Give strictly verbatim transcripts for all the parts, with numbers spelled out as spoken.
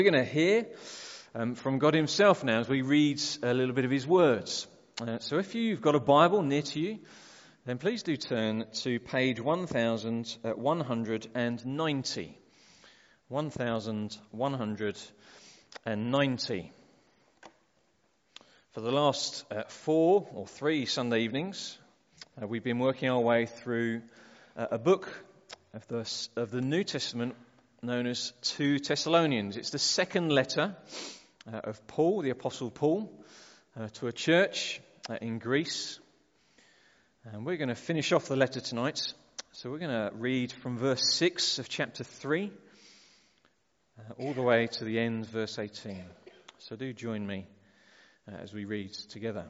We're going to hear um, from God himself now as we read a little bit of his words. Uh, so if you've got a Bible near to you, then please do turn to page one thousand one hundred ninety. one thousand one hundred ninety. For the last uh, four or three Sunday evenings, uh, we've been working our way through uh, a book of the, of the New Testament known as Two Thessalonians. It's the second letter uh, of Paul, the Apostle Paul, uh, to a church uh, in Greece. And we're going to finish off the letter tonight. So we're going to read from verse six of chapter three uh, all the way to the end, verse eighteen. So do join me uh, as we read together.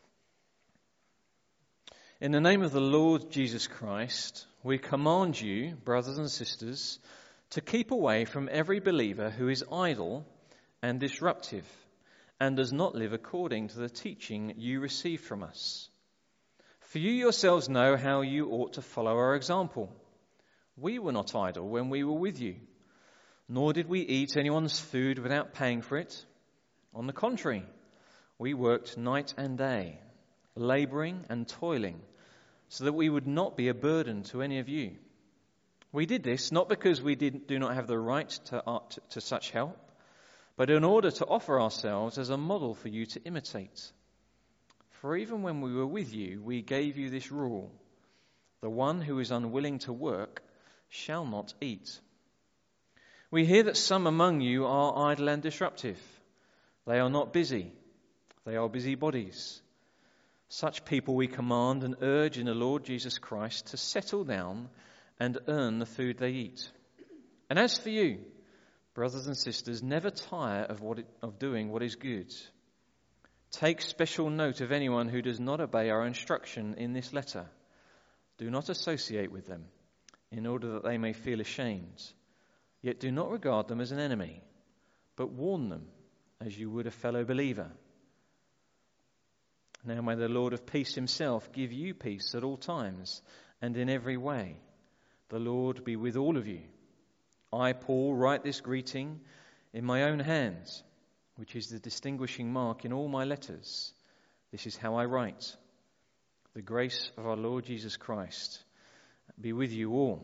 In the name of the Lord Jesus Christ, we command you, brothers and sisters, to keep away from every believer who is idle and disruptive and does not live according to the teaching you received from us. For you yourselves know how you ought to follow our example. We were not idle when we were with you, nor did we eat anyone's food without paying for it. On the contrary, we worked night and day, laboring and toiling, so that we would not be a burden to any of you. We did this not because we did, do not have the right to, uh, to, to such help, but in order to offer ourselves as a model for you to imitate. For even when we were with you, we gave you this rule: the one who is unwilling to work shall not eat. We hear that some among you are idle and disruptive. They are not busy. They are busybodies. Such people we command and urge in the Lord Jesus Christ to settle down and earn the food they eat. And as for you, brothers and sisters, never tire of what it, of doing what is good. Take special note of anyone who does not obey our instruction in this letter. Do not associate with them, in order that they may feel ashamed. Yet do not regard them as an enemy, but warn them as you would a fellow believer. Now may the Lord of peace himself give you peace at all times and in every way. The Lord be with all of you. I, Paul, write this greeting in my own hand, which is the distinguishing mark in all my letters. This is how I write. The grace of our Lord Jesus Christ be with you all.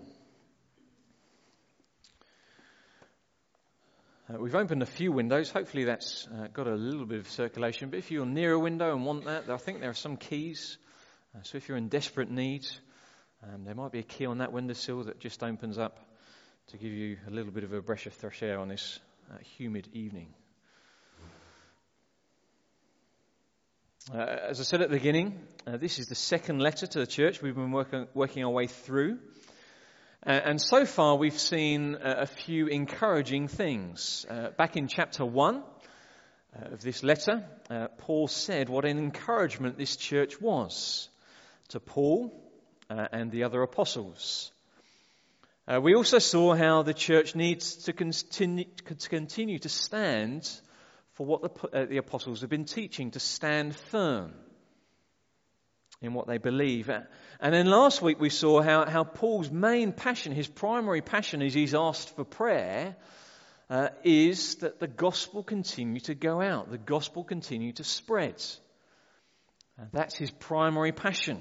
Uh, we've opened a few windows. Hopefully that's uh, got a little bit of circulation. But if you're near a window and want that, I think there are some keys. Uh, so if you're in desperate need, Um, there might be a key on that windowsill that just opens up to give you a little bit of a breath of fresh air on this uh, humid evening. Uh, as I said at the beginning, uh, this is the second letter to the church we've been working, working our way through. Uh, and so far we've seen uh, a few encouraging things. Uh, back in chapter one uh, of this letter, uh, Paul said what an encouragement this church was to Paul Uh, and the other apostles. Uh, we also saw how the church needs to continue to, continue to stand for what the, uh, the apostles have been teaching, to stand firm in what they believe. Uh, and then last week we saw how, how Paul's main passion, his primary passion as he's asked for prayer, uh, is that the gospel continue to go out, the gospel continue to spread. Uh, that's his primary passion.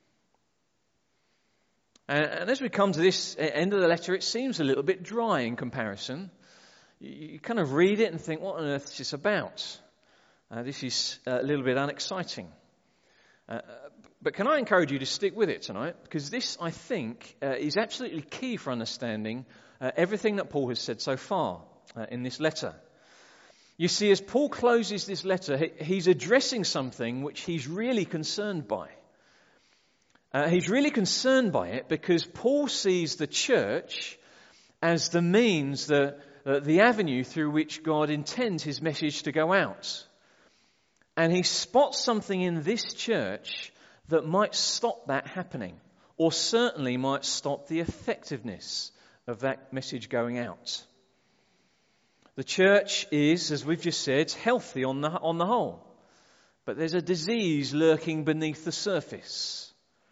And as we come to this end of the letter, it seems a little bit dry in comparison. You kind of read it and think, what on earth is this about? Uh, this is a little bit unexciting. Uh, but can I encourage you to stick with it tonight? Because this, I think, uh, is absolutely key for understanding uh, everything that Paul has said so far uh, in this letter. You see, as Paul closes this letter, he, he's addressing something which he's really concerned by. Uh, he's really concerned by it because Paul sees the church as the means, the, uh, the avenue through which God intends his message to go out. And he spots something in this church that might stop that happening, or certainly might stop the effectiveness of that message going out. The church is, as we've just said, healthy on the, on the whole, but there's a disease lurking beneath the surface.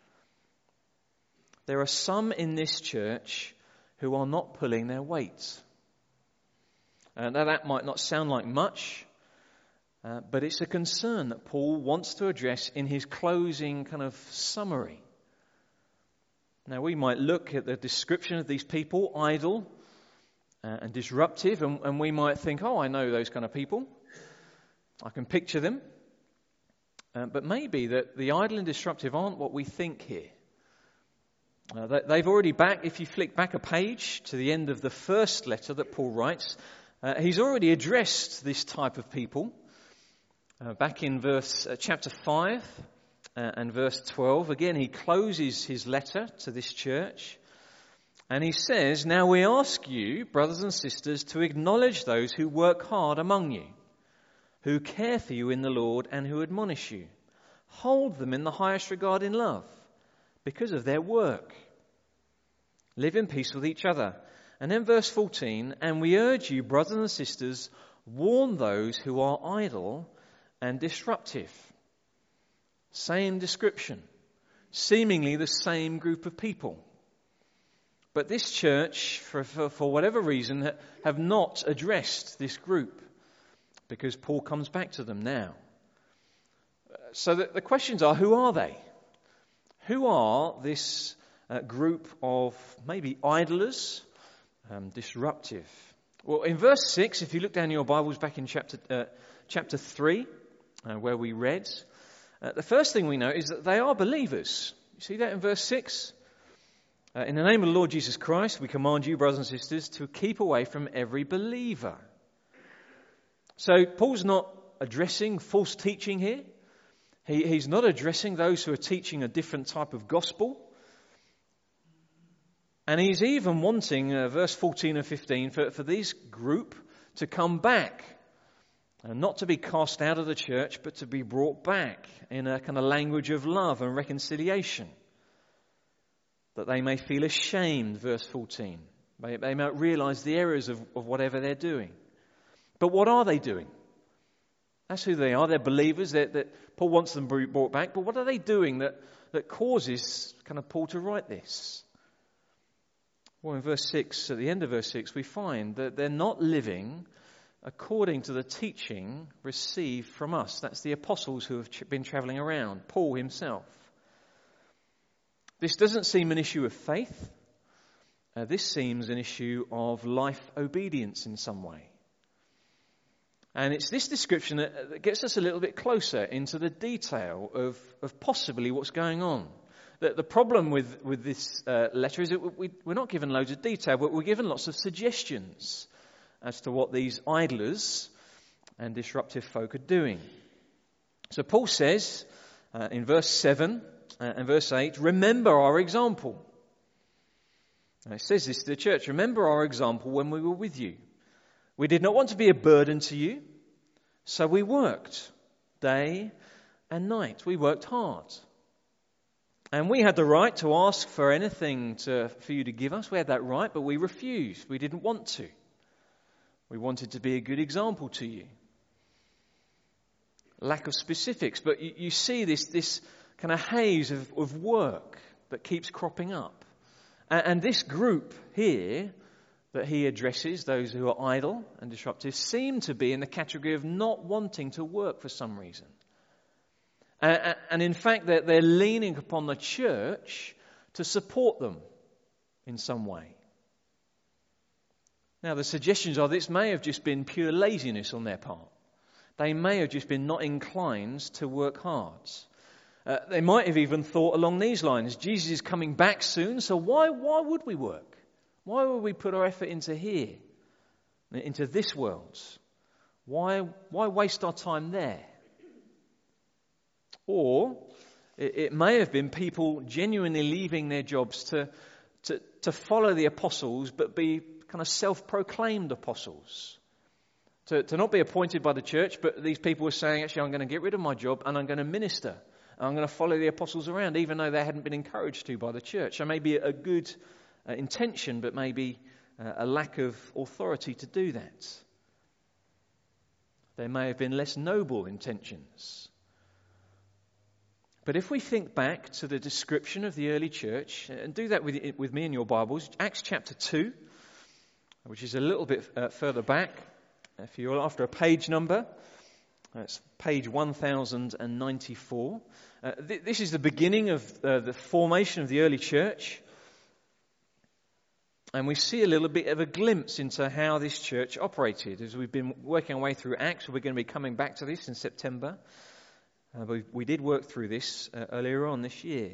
There are some in this church who are not pulling their weight. Uh, now that might not sound like much, uh, but it's a concern that Paul wants to address in his closing kind of summary. Now we might look at the description of these people, idle uh, and disruptive, and, and we might think, oh, I know those kind of people. I can picture them. Uh, but maybe that the idle and disruptive aren't what we think here. Uh, they've already back, if you flick back a page to the end of the first letter that Paul writes, uh, he's already addressed this type of people. Uh, back in verse uh, chapter five uh, and verse twelve, again he closes his letter to this church. And he says, "Now we ask you, brothers and sisters, to acknowledge those who work hard among you, who care for you in the Lord and who admonish you. Hold them in the highest regard in love because of their work. Live in peace with each other." And then verse fourteen, "And we urge you, brothers and sisters, warn those who are idle and disruptive." Same description, seemingly the same group of people. But this church, for, for, for whatever reason, have not addressed this group, because Paul comes back to them now. So the, the questions are, who are they? Who are this uh, group of maybe idlers, um, disruptive? Well, in verse six, if you look down your Bibles back in chapter uh, chapter three, uh, where we read, uh, the first thing we know is that they are believers. You see that in verse six? Uh, in the name of the Lord Jesus Christ, we command you, brothers and sisters, to keep away from every believer. So Paul's not addressing false teaching here. He, he's not addressing those who are teaching a different type of gospel. And he's even wanting, uh, verse fourteen and fifteen, for, for this group to come back. And not to be cast out of the church, but to be brought back in a kind of language of love and reconciliation. That they may feel ashamed, verse fourteen. They, they might realize the errors of, of whatever they're doing. But what are they doing? That's who they are. They're believers. They're, that Paul wants them brought back. But what are they doing that, that causes kind of Paul to write this? Well, in verse six, at the end of verse six, we find that they're not living according to the teaching received from us. That's the apostles who have been travelling around, Paul himself. This doesn't seem an issue of faith. Uh, this seems an issue of life obedience in some way. And it's this description that, that gets us a little bit closer into the detail of, of possibly what's going on. The, the problem with, with this uh, letter is that we, we're not given loads of detail, but we're given lots of suggestions as to what these idlers and disruptive folk are doing. So Paul says uh, in verse seven uh, and verse eight, "Remember our example." And it says this to the church, "Remember our example when we were with you. We did not want to be a burden to you, so we worked day and night." We worked hard. And we had the right to ask for anything to, for you to give us. We had that right, but we refused. We didn't want to. We wanted to be a good example to you. Lack of specifics, but you, you see this, this kind of haze of, of work that keeps cropping up. And, and this group here that he addresses, those who are idle and disruptive, seem to be in the category of not wanting to work for some reason. Uh, and in fact, they're, they're leaning upon the church to support them in some way. Now, the suggestions are this may have just been pure laziness on their part. They may have just been not inclined to work hard. Uh, they might have even thought along these lines, Jesus is coming back soon, so why, why would we work? Why would we put our effort into here, into this world? Why, why waste our time there? Or it, it may have been people genuinely leaving their jobs to, to, to follow the apostles, but be kind of self-proclaimed apostles. To, to not be appointed by the church, but these people were saying, actually, I'm going to get rid of my job and I'm going to minister. And I'm going to follow the apostles around, even though they hadn't been encouraged to by the church. So maybe a good uh, intention, but maybe uh, a lack of authority to do that. There may have been less noble intentions. But if we think back to the description of the early church, and do that with, with me in your Bibles, Acts chapter two, which is a little bit uh, further back. If you're after a page number, that's page one thousand ninety-four. Uh, th- this is the beginning of uh, the formation of the early church. And we see a little bit of a glimpse into how this church operated. As we've been working our way through Acts, we're going to be coming back to this in September. Uh, but we, we did work through this uh, earlier on this year.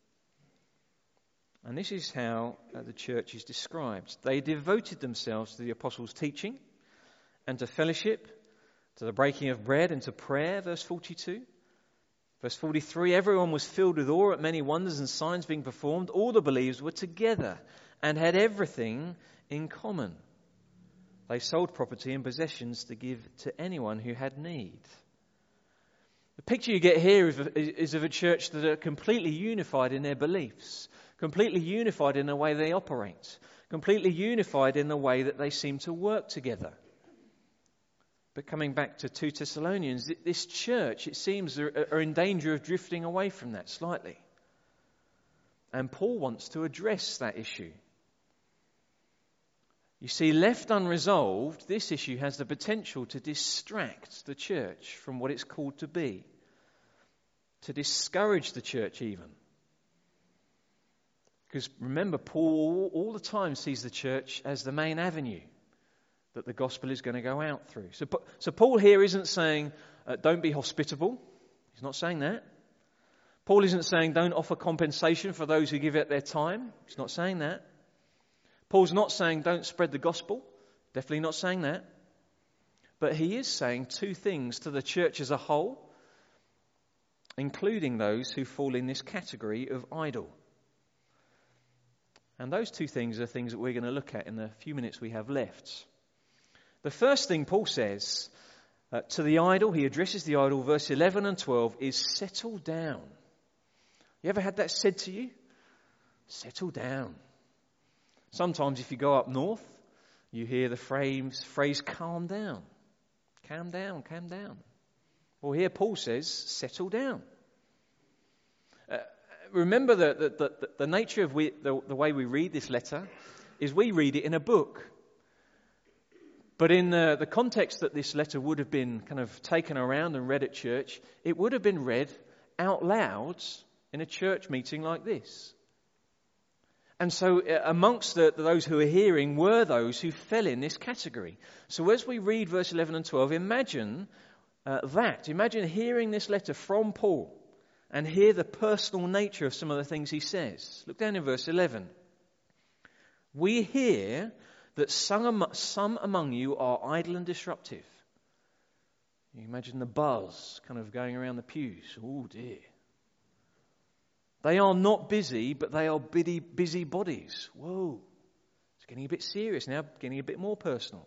And this is how uh, the church is described. They devoted themselves to the apostles' teaching and to fellowship, to the breaking of bread and to prayer, verse forty-two. Verse forty-three, everyone was filled with awe at many wonders and signs being performed. All the believers were together and had everything in common. They sold property and possessions to give to anyone who had need. The picture you get here is of, is of a church that are completely unified in their beliefs, completely unified in the way they operate, completely unified in the way that they seem to work together. But coming back to Second Thessalonians, this church, it seems, are, are in danger of drifting away from that slightly. And Paul wants to address that issue. You see, left unresolved, this issue has the potential to distract the church from what it's called to be, to discourage the church even. Because remember, Paul all the time sees the church as the main avenue that the gospel is going to go out through. So, so Paul here isn't saying, uh, don't be hospitable. He's not saying that. Paul isn't saying don't offer compensation for those who give it their time. He's not saying that. Paul's not saying don't spread the gospel. Definitely not saying that. But he is saying two things to the church as a whole, including those who fall in this category of idol. And those two things are things that we're going to look at in the few minutes we have left. The first thing Paul says uh, to the idol, he addresses the idol, verse eleven and twelve, is settle down. You ever had that said to you? Settle down. Sometimes if you go up north, you hear the phrase, phrase calm down. Calm down, calm down. Well, here Paul says, settle down. Uh, remember that the, the, the nature of we, the, the way we read this letter is we read it in a book. But in the, the context that this letter would have been kind of taken around and read at church, it would have been read out loud in a church meeting like this. And so uh, amongst the, those who are hearing were those who fell in this category. So as we read verse eleven and twelve, imagine uh, that. Imagine hearing this letter from Paul and hear the personal nature of some of the things he says. Look down in verse eleven. We hear that some, some among you are idle and disruptive. You imagine the buzz kind of going around the pews. Oh dear. They are not busy, but they are busy, busy bodies. Whoa. It's getting a bit serious now, getting a bit more personal.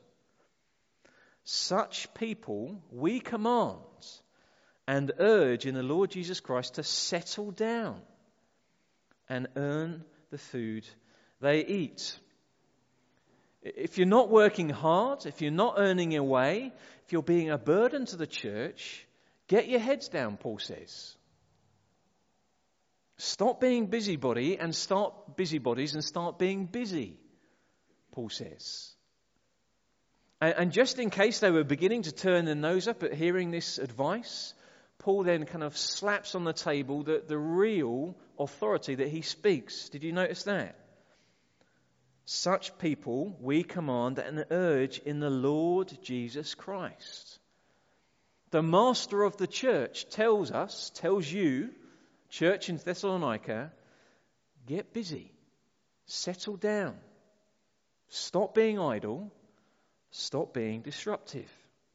Such people we command and urge in the Lord Jesus Christ to settle down and earn the food they eat. If you're not working hard, if you're not earning your way, if you're being a burden to the church, get your heads down, Paul says. Stop being busybody and start busybodies and start being busy, Paul says. And, and just in case they were beginning to turn their nose up at hearing this advice, Paul then kind of slaps on the table the, the real authority that he speaks. Did you notice that? Such people we command and urge in the Lord Jesus Christ. The master of the church tells us, tells you, church in Thessalonica, get busy, settle down, stop being idle, stop being disruptive.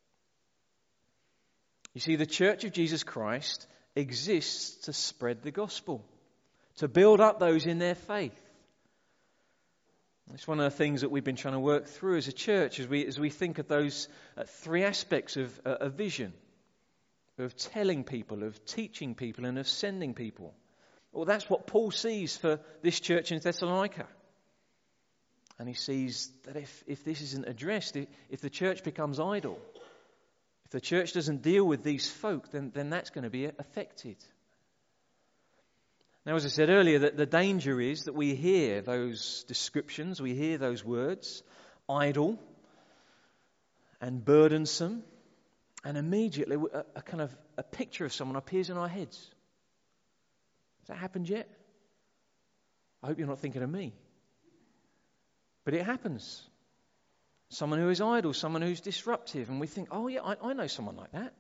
You see, the church of Jesus Christ exists to spread the gospel, to build up those in their faith. It's one of the things that we've been trying to work through as a church as we as we think of those uh, three aspects of uh, a vision, of telling people, of teaching people, and of sending people. Well, that's what Paul sees for this church in Thessalonica. And he sees that if, if this isn't addressed, if, if the church becomes idle, if the church doesn't deal with these folk, then, then that's going to be affected. Now, as I said earlier, that the danger is that we hear those descriptions, we hear those words, idle, and burdensome, and immediately a, a kind of a picture of someone appears in our heads. Has that happened yet? I hope you're not thinking of me. But it happens. Someone who is idle, someone who's disruptive, and we think, oh yeah, I, I know someone like that.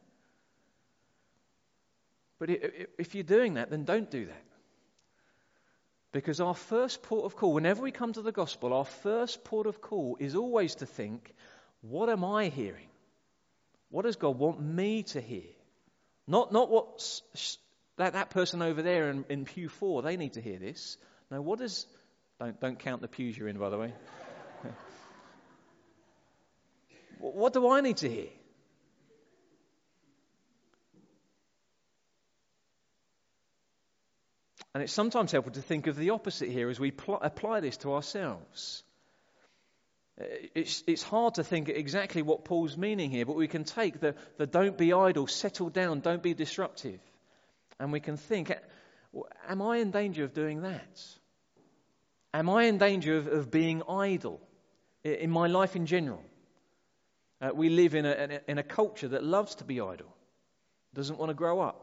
But if you're doing that, then don't do that. Because our first port of call, whenever we come to the gospel, our first port of call is always to think, what am I hearing? What does God want me to hear? Not not what that, that person over there in, in pew four, they need to hear this. No, what does... Don't, don't count the pews you're in, by the way. What do I need to hear? And it's sometimes helpful to think of the opposite here as we pl- apply this to ourselves. It's, it's hard to think exactly what Paul's meaning here, but we can take the, the don't be idle, settle down, don't be disruptive. And we can think, am I in danger of doing that? Am I in danger of, of being idle in my life in general? Uh, we live in a, in a culture that loves to be idle, doesn't want to grow up.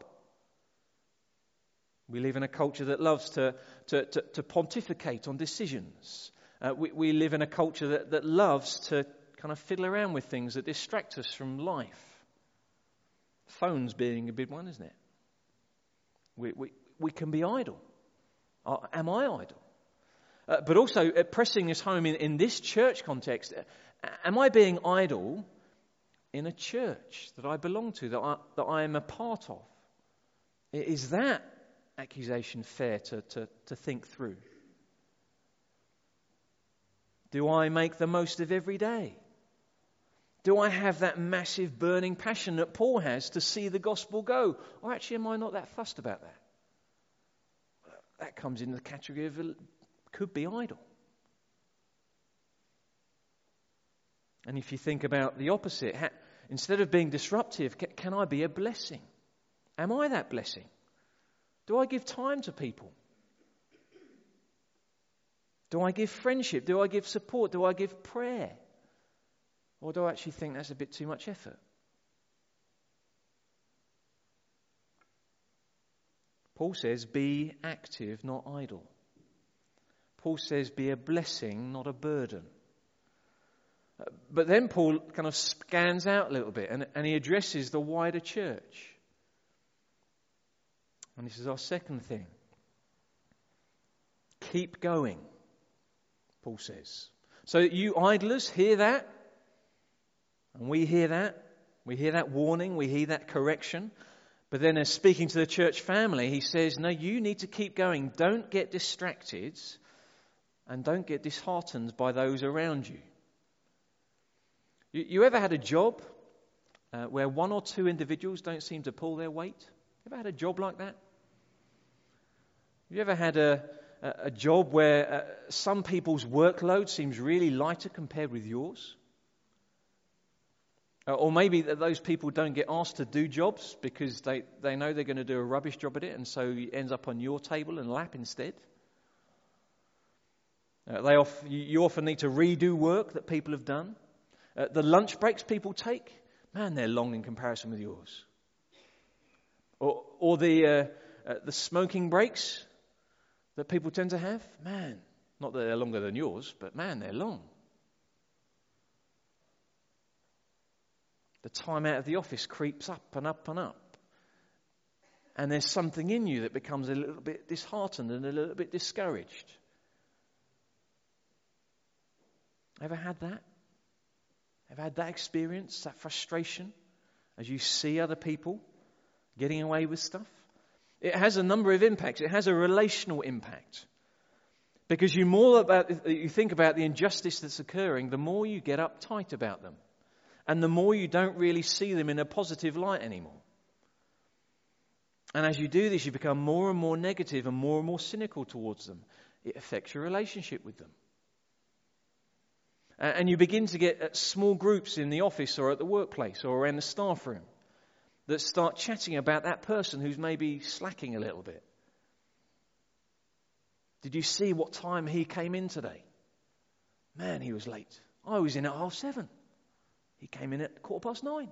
We live in a culture that loves to, to, to, to pontificate on decisions. Uh, we, we live in a culture that, that loves to kind of fiddle around with things that distract us from life. Phones being a big one, isn't it? We, we, we can be idle. Uh, am I idle? Uh, but also, uh, pressing this home in, in this church context, uh, am I being idle in a church that I belong to, that I, that I am a part of? Is that accusation fair to, to, to think through? Do I make the most of every day? Do I have that massive burning passion that Paul has to see the gospel go? Or actually am I not that fussed about that? That comes in the category of could be idle. And if you think about the opposite, ha, instead of being disruptive, can, can I be a blessing? Am I that blessing? Do I give time to people? Do I give friendship? Do I give support? Do I give prayer? Or do I actually think that's a bit too much effort? Paul says, be active, not idle. Paul says, be a blessing, not a burden. But then Paul kind of scans out a little bit and, and he addresses the wider church. And this is our second thing. Keep going, Paul says. So you idlers hear that, and we hear that. We hear that warning, we hear that correction. But then as speaking to the church family, he says, no, you need to keep going. Don't get distracted and don't get disheartened by those around you. You, you ever had a job uh, where one or two individuals don't seem to pull their weight? You ever had a job like that? You ever had a, a, a job where uh, some people's workload seems really lighter compared with yours? Uh, or maybe that those people don't get asked to do jobs because they, they know they're going to do a rubbish job at it, and so it ends up on your table and lap instead. Uh, they off, you often need to redo work that people have done. Uh, the lunch breaks people take, man, they're long in comparison with yours. Or, or the uh, uh, the smoking breaks that people tend to have, man, not that they're longer than yours, but man, they're long. The time out of the office creeps up and up and up. And there's something in you that becomes a little bit disheartened and a little bit discouraged. Ever had that? Ever had that experience, that frustration, as you see other people getting away with stuff? It has a number of impacts. It has a relational impact. Because you more about you think about the injustice that's occurring, the more you get uptight about them. And the more you don't really see them in a positive light anymore. And as you do this, you become more and more negative and more and more cynical towards them. It affects your relationship with them. And you begin to get small groups in the office or at the workplace or around the staff room that start chatting about that person who's maybe slacking a little bit. Did you see what time he came in today? Man, he was late. I was in at half seven. He came in at quarter past nine.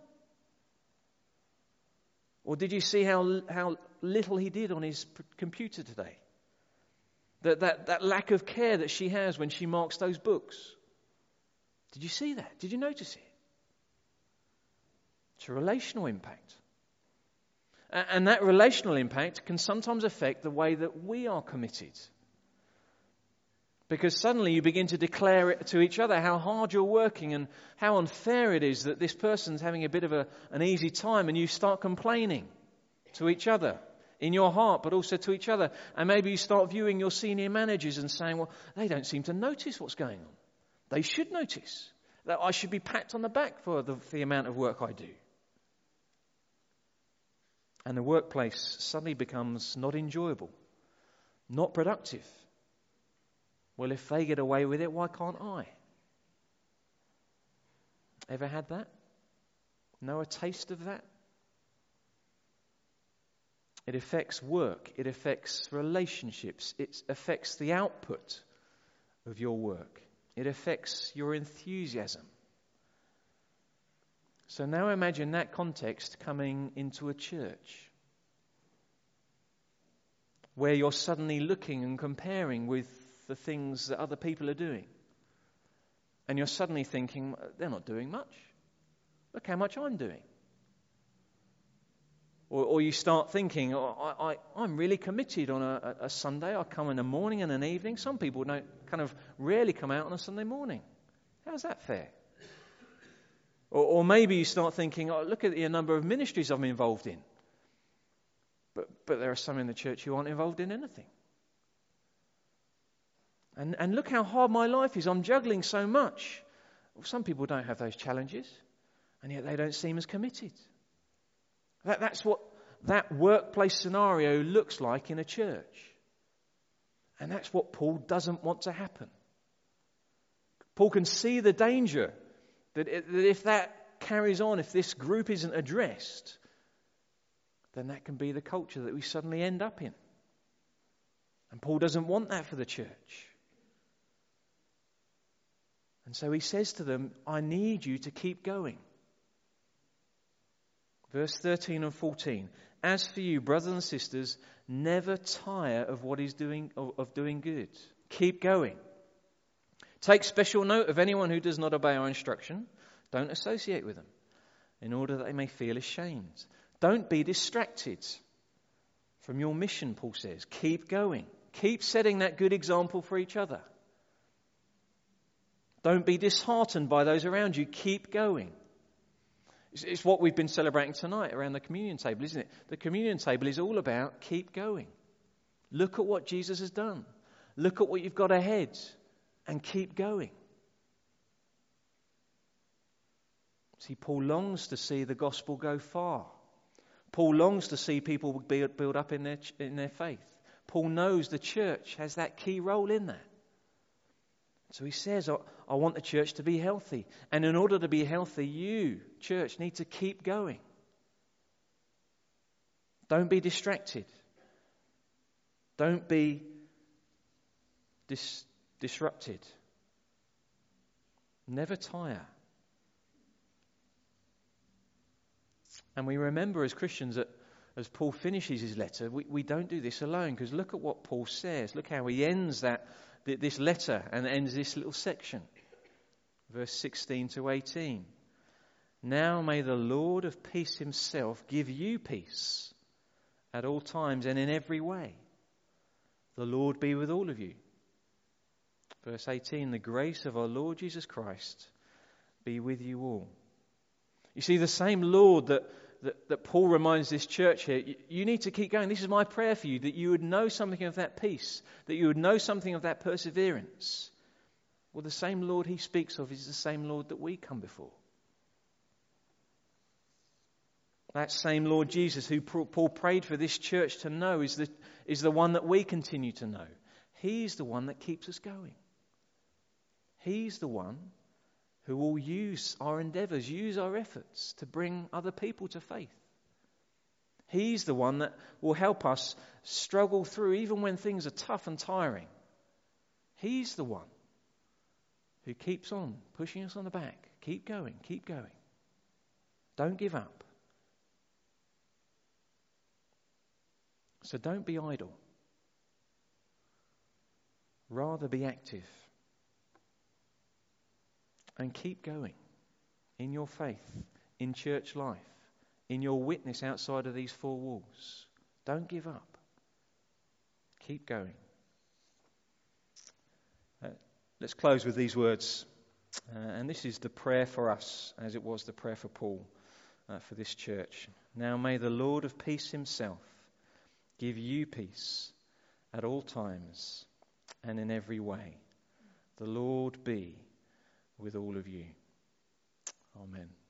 Or did you see how how little he did on his p- computer today? That, that that lack of care that she has when she marks those books. Did you see that? Did you notice it? It's a relational impact. A- and that relational impact can sometimes affect the way that we are committed. Because suddenly you begin to declare it to each other how hard you're working and how unfair it is that this person's having a bit of a, an easy time, and you start complaining to each other in your heart, but also to each other. And maybe you start viewing your senior managers and saying, well, they don't seem to notice what's going on. They should notice that I should be patted on the back for the, for the amount of work I do. And the workplace suddenly becomes not enjoyable, not productive. Well, if they get away with it, why can't I? Ever had that? Know a taste of that? It affects work. It affects relationships. It affects the output of your work. It affects your enthusiasm. So now imagine that context coming into a church where you're suddenly looking and comparing with the things that other people are doing. And you're suddenly thinking, they're not doing much. Look how much I'm doing. Or, or you start thinking, oh, I, I, I'm really committed on a, a Sunday. I come in the morning and an evening. Some people don't kind of rarely come out on a Sunday morning. How's that fair? Or, or maybe you start thinking, oh, look at the number of ministries I'm involved in. But, but there are some in the church who aren't involved in anything. And, and look how hard my life is. I'm juggling so much. Well, some people don't have those challenges, and yet they don't seem as committed. That, that's what that workplace scenario looks like in a church. And that's what Paul doesn't want to happen. Paul can see the danger that, it, that if that carries on, if this group isn't addressed, then that can be the culture that we suddenly end up in. And Paul doesn't want that for the church. And so he says to them, I need you to keep going. Verse thirteen and fourteen. As for you, brothers and sisters, never tire of what is doing of, of doing good. Keep going. Take special note of anyone who does not obey our instruction. Don't associate with them, in order that they may feel ashamed. Don't be distracted from your mission, Paul says. Keep going. Keep setting that good example for each other. Don't be disheartened by those around you. Keep going. It's, it's what we've been celebrating tonight around the communion table, isn't it? The communion table is all about keep going. Look at what Jesus has done. Look at what you've got ahead and keep going. See, Paul longs to see the gospel go far. Paul longs to see people build, build up in their, in their faith. Paul knows the church has that key role in that. So he says, I, I want the church to be healthy. And in order to be healthy, you, church, need to keep going. Don't be distracted. Don't be dis- disrupted. Never tire. And we remember as Christians that as Paul finishes his letter, we, we don't do this alone, because look at what Paul says. Look how he ends that this letter and ends this little section. Verse sixteen to eighteen. Now may the Lord of peace himself give you peace at all times and in every way. The Lord be with all of you. Verse eighteen. The grace of our Lord Jesus Christ be with you all. You see, the same Lord that That, that Paul reminds this church here, you, you need to keep going. This is my prayer for you, that you would know something of that peace, that you would know something of that perseverance. Well, the same Lord he speaks of is the same Lord that we come before. That same Lord Jesus who Paul prayed for this church to know is the, is the one that we continue to know. He's the one that keeps us going. He's the one who will use our endeavours, use our efforts to bring other people to faith. He's the one that will help us struggle through even when things are tough and tiring. He's the one who keeps on pushing us on the back, Keep going, keep going. Don't give up. So don't be idle. Rather be active. And keep going in your faith, in church life, in your witness outside of these four walls. Don't give up. Keep going. Uh, let's close with these words. Uh, and this is the prayer for us, as it was the prayer for Paul, uh, for this church. Now may the Lord of peace himself give you peace at all times and in every way. The Lord be with all of you. Amen.